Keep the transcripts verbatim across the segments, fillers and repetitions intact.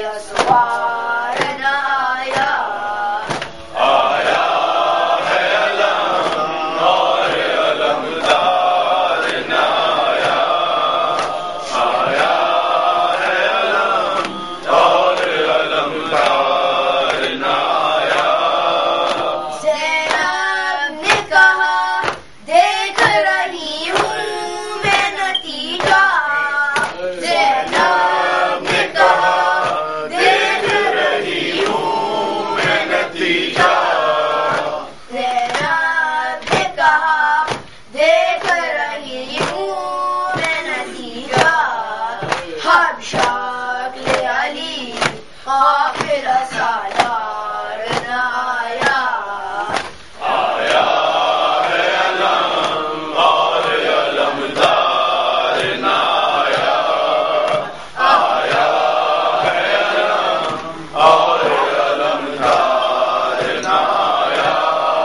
اسوار نہ آیا. آیا ہے علم اور علمدار نہ آیا. آیا ہے علم اور علمدار نہ آیا. زینب نے کہا دیکھ رہی ہوں میں نتیجہ. زینب نے کہا دیکھ رہی ہوں میں نتیجہ. زینب نے کہا دیکھ رہی ہوں میں نتیجہ. ہم شکل علی قافلہ سالار نہ آیا. آیا ہے علم اور علمدار نہ آیا. آیا ہے علم اور علمدار نہ آیا.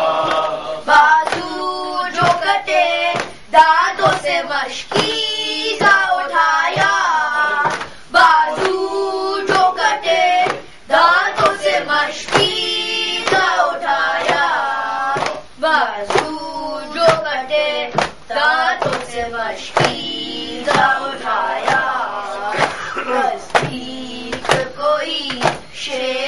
بازو جو کٹے دانتوں سے مشکیزہ اٹھایا. بازو جو کٹے دانتوں سے مشکیزہ اٹھایا. بازو جو کٹے دانتوں سے مشکیزہ اٹھایا. نزدیک کوئی شیر